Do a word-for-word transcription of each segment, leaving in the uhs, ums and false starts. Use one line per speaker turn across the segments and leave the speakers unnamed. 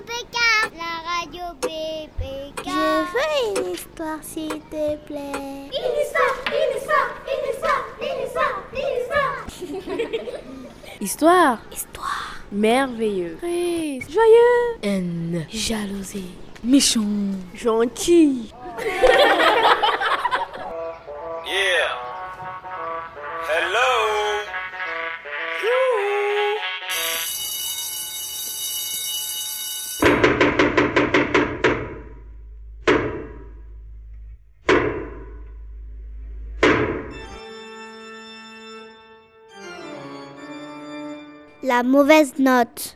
P K, la radio B P K.
Je veux une histoire, s'il te plaît.
Une histoire, une histoire, une histoire, une histoire, une histoire.
Histoire.
Histoire.
Merveilleux.
Triste.
Joyeux.
Haine. Jalousie.
Méchant. Gentil.
Yeah. Hello.
La mauvaise note.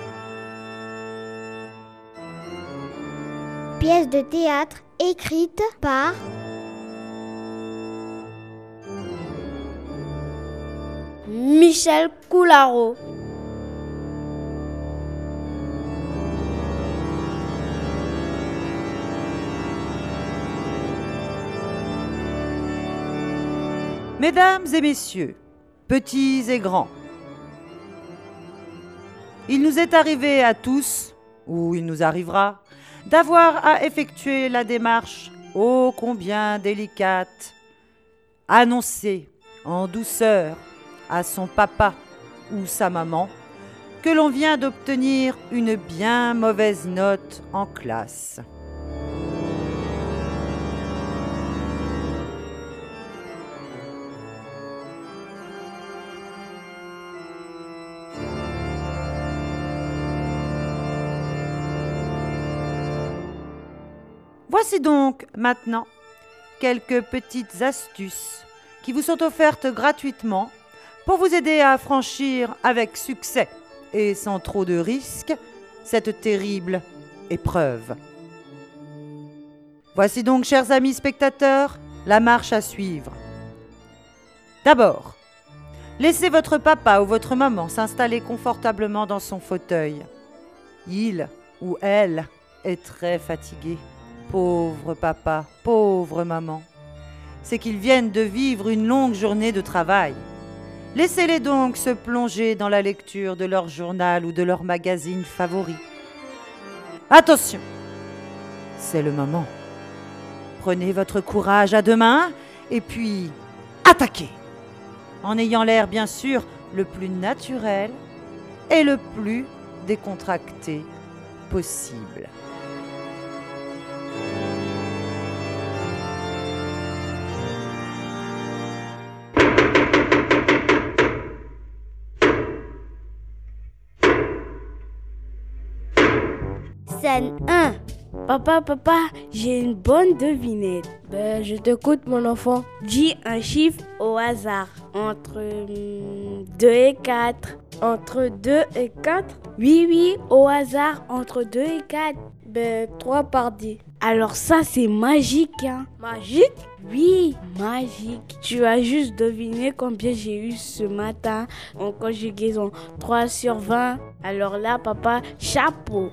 Pièce de théâtre écrite par
Michel Coularo.
Mesdames et messieurs, petits et grands, il nous est arrivé à tous, ou il nous arrivera, d'avoir à effectuer la démarche ô combien délicate, annoncer en douceur à son papa ou sa maman que l'on vient d'obtenir une bien mauvaise note en classe. Voici donc maintenant quelques petites astuces qui vous sont offertes gratuitement pour vous aider à franchir avec succès et sans trop de risques cette terrible épreuve. Voici donc, chers amis spectateurs, la marche à suivre. D'abord, laissez votre papa ou votre maman s'installer confortablement dans son fauteuil. Il ou elle est très fatigué. Pauvre papa, pauvre maman. C'est qu'ils viennent de vivre une longue journée de travail. Laissez-les donc se plonger dans la lecture de leur journal ou de leur magazine favori. Attention, c'est le moment. Prenez votre courage à deux mains et puis attaquez. En ayant l'air bien sûr le plus naturel et le plus décontracté possible.
Scène un.
Papa, papa, j'ai une bonne devinette. Ben, je t'écoute, mon enfant. Dis un chiffre au hasard. Entre deux et quatre. Entre deux et quatre? Oui, oui, au hasard, entre deux et quatre. Ben, trois par dix. Alors ça, c'est magique, hein. Magique? Oui, magique. Tu as juste deviné combien j'ai eu ce matin en conjugaison. trois sur vingt. Alors là, papa, chapeau.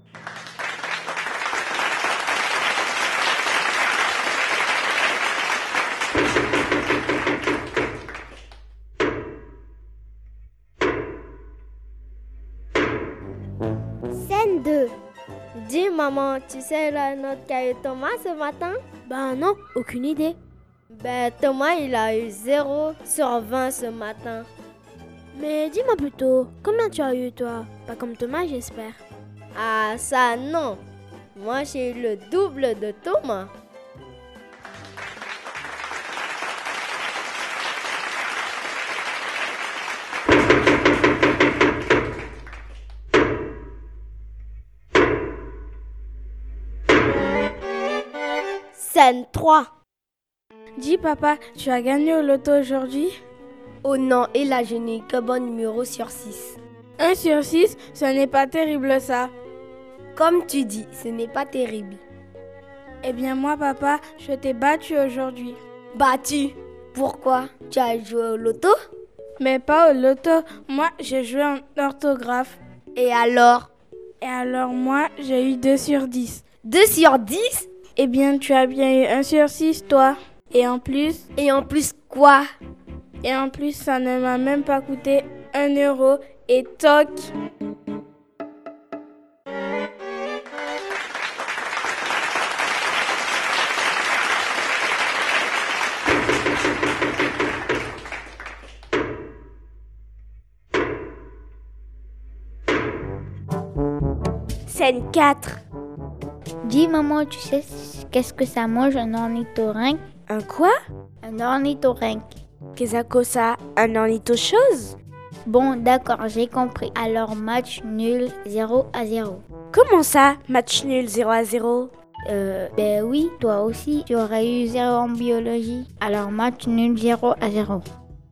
Scène deux. Dis maman, tu sais la note qu'a eu Thomas ce matin?
Ben non, aucune idée.
Ben Thomas il a eu zéro sur vingt ce matin.
Mais dis-moi plutôt, combien tu as eu toi? Pas comme Thomas, j'espère.
Ah ça non. Moi j'ai eu le double de Thomas. Scène trois.
Dis papa, tu as gagné au loto aujourd'hui?
Oh non, et là je n'ai que bon numéro sur six.
un sur six, ce n'est pas terrible ça.
Comme tu dis, ce n'est pas terrible.
Eh bien moi papa, je t'ai battu aujourd'hui.
Battu? Pourquoi? Tu as joué au loto?
Mais pas au loto, moi j'ai joué en orthographe.
Et alors?
Et alors moi, j'ai eu deux sur dix.
deux sur dix?
Eh bien tu as bien eu un sur six toi. Et en plus...
Et en plus quoi?
Et en plus ça ne m'a même pas coûté un euro et toc. Scène quatre.
Dis maman, tu sais qu'est-ce que ça mange un ornithorynque?
Un quoi?
Un ornithorynque.
Qu'est-ce que ça? Un ornitho-chose?
Bon, d'accord, j'ai compris. Alors match nul, zéro à zéro.
Comment ça, match nul, zéro à zéro?
Euh, ben oui, toi aussi, tu aurais eu zéro en biologie. Alors match nul, zéro à zéro.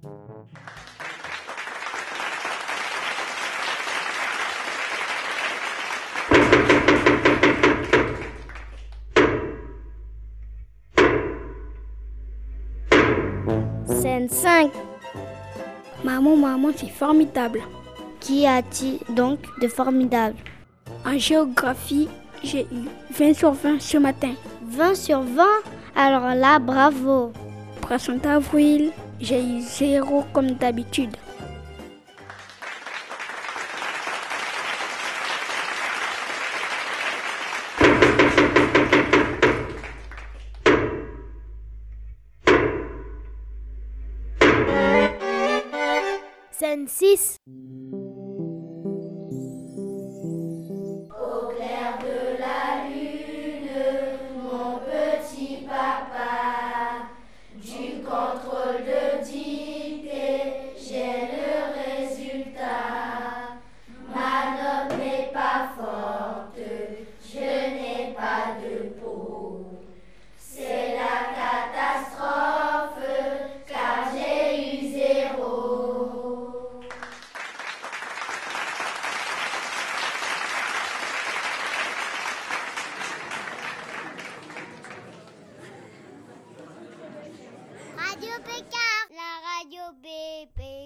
Scène cinq.
Maman, maman, c'est formidable.
Qu'y a-t-il donc de formidable?
En géographie, j'ai eu vingt sur vingt ce matin.
vingt sur vingt? Alors là, bravo.
Poisson d'avril, j'ai eu zéro comme d'habitude.
Scène six. Radio Pékin, la radio B P.